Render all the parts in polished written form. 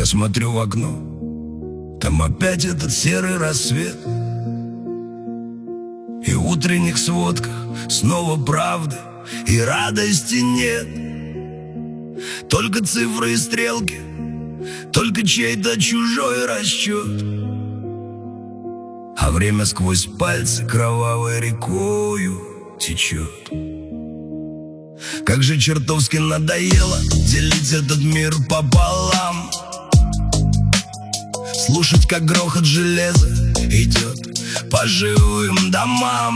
Я смотрю в окно, там опять этот серый рассвет. И в утренних сводках снова правды и радости нет. Только цифры и стрелки, только чей-то чужой расчет. А время сквозь пальцы кровавой рекою течет. Как же чертовски надоело делить этот мир пополам, слушать, как грохот железа идет по живым домам.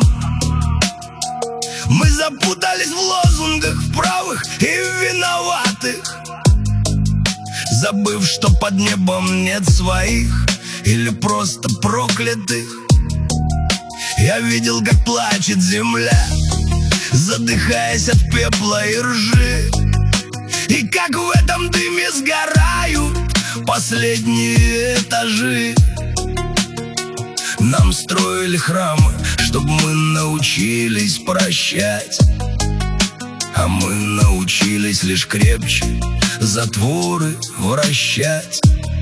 Мы запутались в лозунгах, в правых и в виноватых, забыв, что под небом нет своих или просто проклятых. Я видел, как плачет земля, задыхаясь от пепла и ржи, и как в этом дыме сгорают последние этажи. Нам строили храмы, чтобы мы научились прощать, а мы научились лишь крепче затворы вращать.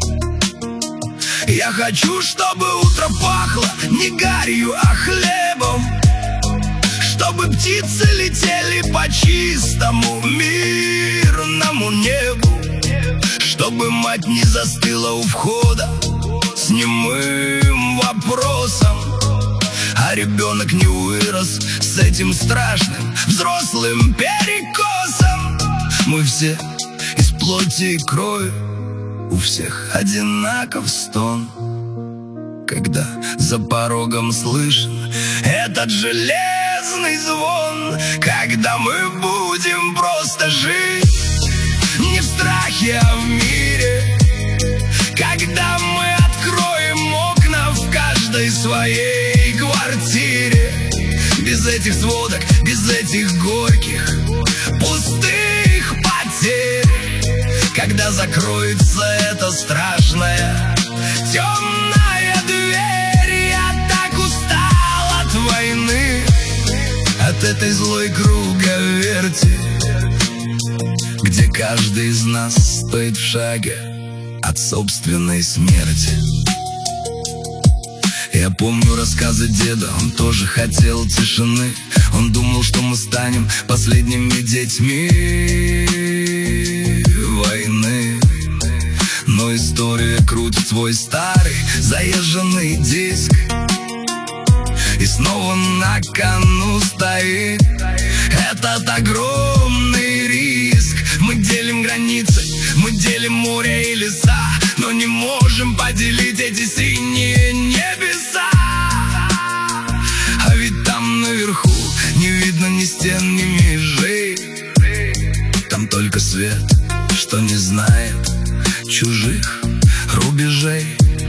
Я хочу, чтобы утро пахло не гарью, а хлебом, чтобы птицы летели по чистому мирному небу, чтобы мать не застыла у входа с немым вопросом, а ребенок не вырос с этим страшным взрослым перекосом. Мы все из плоти и крови, у всех одинаков стон, когда за порогом слышен этот железный звон. Когда мы будем просто жить не в страхе, а в мире, когда мы откроем окна в каждой своей квартире, без этих сводок, без этих горьких пустых потерь, когда закроется эта страшная темная дверь. Я так устал от войны, от этой злой круговерти, где каждый из нас стоит в шаге от собственной смерти. Я помню рассказы деда, он тоже хотел тишины. Он думал, что мы станем последними детьми войны. Но история крутит свой старый заезженный диск, и снова на кону стоит этот огромный риск. Мы делим границы, мы делим море и леса, но не можем поделить эти синие небеса. А ведь там наверху не видно ни стен, ни межей, там только свет, что не знает чужих рубежей.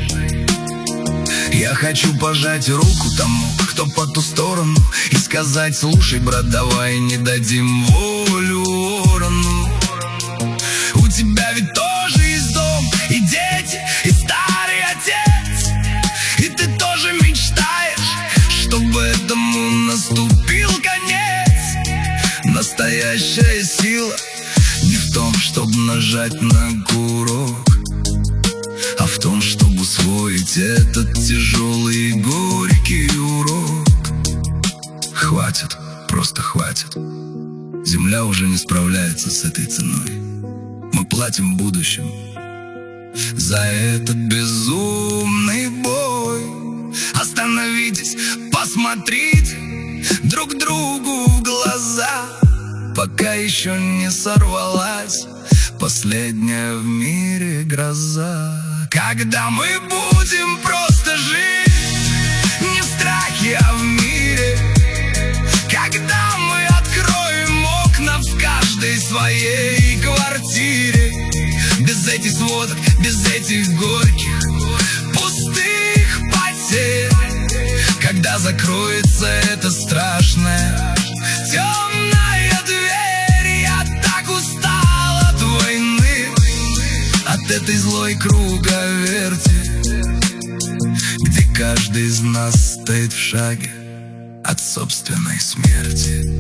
Я хочу пожать руку тому, кто по ту сторону, и сказать: слушай, брат, давай не дадим волю ворону. У тебя ведь тоже есть дом, и дети, и старый отец, и ты тоже мечтаешь, чтобы этому наступил конец. Настоящая сила не в том, чтобы нажать на курок, а в том, чтобы усвоить этот тяжелый и горький урок. Хватит, просто хватит. Земля уже не справляется с этой ценой. Мы платим будущим за этот безумный бой. Остановитесь, посмотрите друг другу в глаза, пока еще не сорвалась последняя в мире гроза. Когда мы будем просто жить не в страхе, а в мире, когда мы откроем окна в каждой своей квартире, без этих сводок, без этих горьких пустых потерь, когда закроется эта страшная темная дверь. Я так устал от войны, от этой злой круговерти, где каждый из нас стоит в шаге от собственной смерти.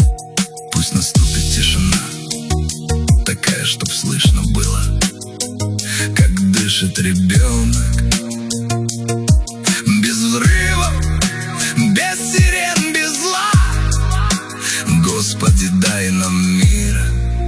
Пусть наступит тишина, такая, чтоб слышно было дышит ребенок. Без взрывов, без сирен, без зла. Господи, дай нам мира